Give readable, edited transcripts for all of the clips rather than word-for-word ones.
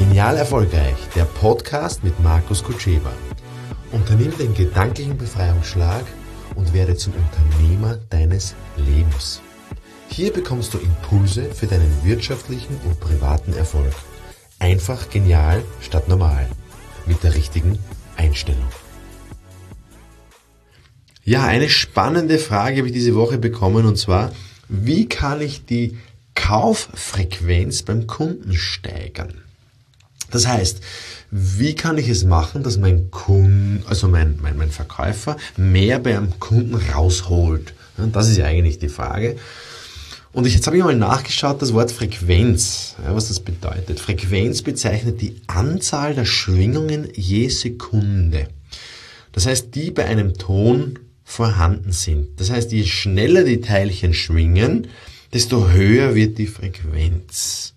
Genial erfolgreich, der Podcast mit Markus Kutscheba. Unternimm den gedanklichen Befreiungsschlag und werde zum Unternehmer deines Lebens. Hier bekommst du Impulse für deinen wirtschaftlichen und privaten Erfolg. Einfach genial statt normal. Mit der richtigen Einstellung. Ja, eine spannende Frage habe ich diese Woche bekommen, und zwar: Wie kann ich die Kauffrequenz beim Kunden steigern? Das heißt, wie kann ich es machen, dass mein Kunde, also mein Verkäufer, mehr beim Kunden rausholt? Das ist ja eigentlich die Frage. Und jetzt habe ich mal nachgeschaut, das Wort Frequenz, was das bedeutet. Frequenz bezeichnet die Anzahl der Schwingungen je Sekunde. Das heißt, die bei einem Ton vorhanden sind. Das heißt, je schneller die Teilchen schwingen, desto höher wird die Frequenz.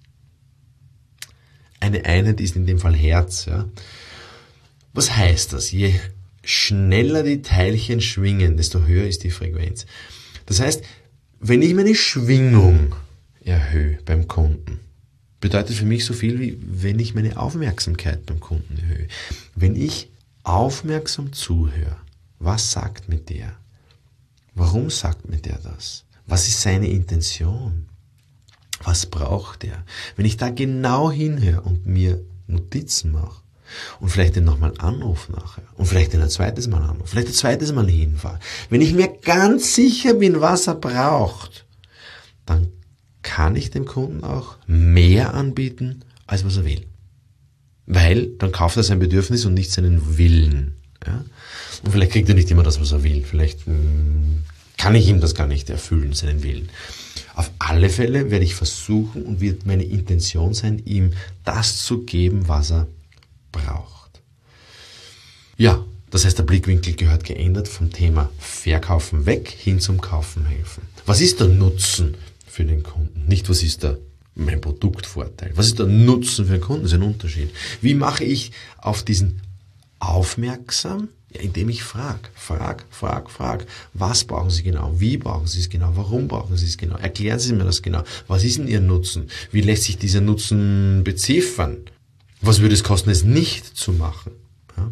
Eine Einheit ist in dem Fall Hertz. Ja. Was heißt das? Je schneller die Teilchen schwingen, desto höher ist die Frequenz. Das heißt, wenn ich meine Schwingung erhöhe beim Kunden, bedeutet für mich so viel, wie wenn ich meine Aufmerksamkeit beim Kunden erhöhe. Wenn ich aufmerksam zuhöre, was sagt mir der? Warum sagt mir der das? Was ist seine Intention? Was braucht er? Wenn ich da genau hinhöre und mir Notizen mache und vielleicht den nochmal anrufe nachher und vielleicht den ein zweites Mal anrufe, vielleicht ein zweites Mal hinfahre, wenn ich mir ganz sicher bin, was er braucht, dann kann ich dem Kunden auch mehr anbieten, als was er will. Weil dann kauft er sein Bedürfnis und nicht seinen Willen. Ja? Und vielleicht kriegt er nicht immer das, was er will. Vielleicht kann ich ihm das gar nicht erfüllen, seinen Willen. Auf alle Fälle werde ich versuchen und wird meine Intention sein, ihm das zu geben, was er braucht. Ja, das heißt, der Blickwinkel gehört geändert vom Thema Verkaufen weg hin zum Kaufen helfen. Was ist der Nutzen für den Kunden? Nicht, was ist mein Produktvorteil? Was ist der Nutzen für den Kunden? Das ist ein Unterschied. Wie mache ich auf diesen aufmerksam? Ja, indem ich frag. Was brauchen Sie genau? Wie brauchen Sie es genau? Warum brauchen Sie es genau? Erklären Sie mir das genau. Was ist denn Ihr Nutzen? Wie lässt sich dieser Nutzen beziffern? Was würde es kosten, es nicht zu machen? Ja?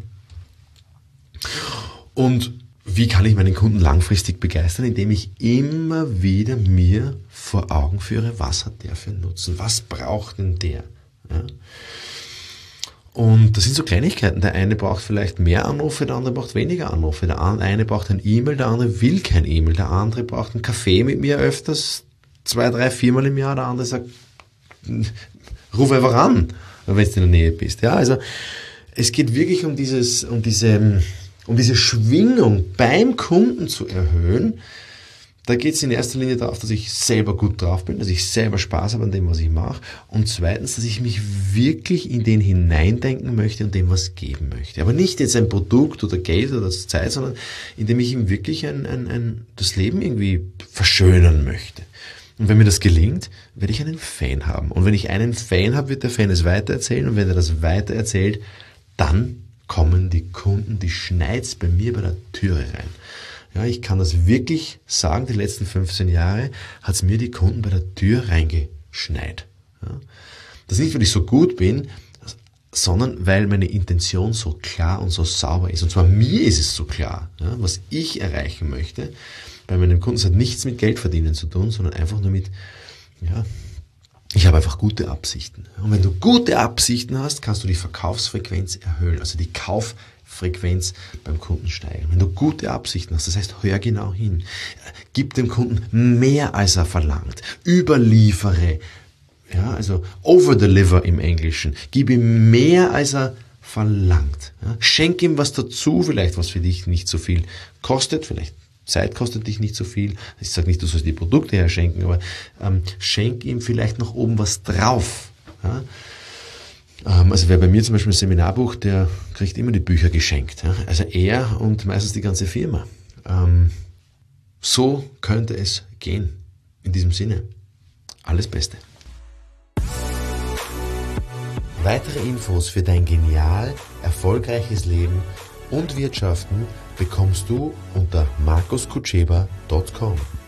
Und wie kann ich meinen Kunden langfristig begeistern? Indem ich immer wieder mir vor Augen führe, was hat der für einen Nutzen? Was braucht denn der? Ja? Und das sind so Kleinigkeiten. Der eine braucht vielleicht mehr Anrufe, der andere braucht weniger Anrufe. Der eine braucht ein E-Mail, der andere will kein E-Mail. Der andere braucht einen Kaffee mit mir öfters, 2, 3, 4 Mal im Jahr. Der andere sagt, ruf einfach an, wenn du in der Nähe bist. Ja, also es geht wirklich um diese Schwingung beim Kunden zu erhöhen. Da geht es in erster Linie darauf, dass ich selber gut drauf bin, dass ich selber Spaß habe an dem, was ich mache. Und zweitens, dass ich mich wirklich in den hineindenken möchte und dem was geben möchte. Aber nicht jetzt ein Produkt oder Geld oder Zeit, sondern indem ich ihm wirklich das Leben irgendwie verschönern möchte. Und wenn mir das gelingt, werde ich einen Fan haben. Und wenn ich einen Fan habe, wird der Fan es weitererzählen. Und wenn er das weitererzählt, dann kommen die Kunden, die schneit's bei mir bei der Türe rein. Ja, ich kann das wirklich sagen, die letzten 15 Jahre hat es mir die Kunden bei der Tür reingeschneit. Ja, das nicht, weil ich so gut bin, sondern weil meine Intention so klar und so sauber ist. Und zwar mir ist es so klar, ja, was ich erreichen möchte. Bei meinen Kunden, es hat nichts mit Geld verdienen zu tun, sondern einfach nur mit, ja, ich habe einfach gute Absichten. Und wenn du gute Absichten hast, kannst du die Verkaufsfrequenz erhöhen, also die Kauffrequenz beim Kunden steigern. Wenn du gute Absichten hast, das heißt, hör genau hin. Gib dem Kunden mehr, als er verlangt. Überliefere, ja, also overdeliver im Englischen. Gib ihm mehr, als er verlangt. Ja. Schenk ihm was dazu, vielleicht was für dich nicht so viel kostet, vielleicht Zeit kostet dich nicht so viel. Ich sage nicht, du sollst die Produkte herschenken, aber schenk ihm vielleicht noch oben was drauf. Ja? Also wer bei mir zum Beispiel ein Seminar bucht, der kriegt immer die Bücher geschenkt. Ja? Also er und meistens die ganze Firma. So könnte es gehen. In diesem Sinne, alles Beste. Weitere Infos für dein genial erfolgreiches Leben und Wirtschaften bekommst du unter markuskutscheba.com.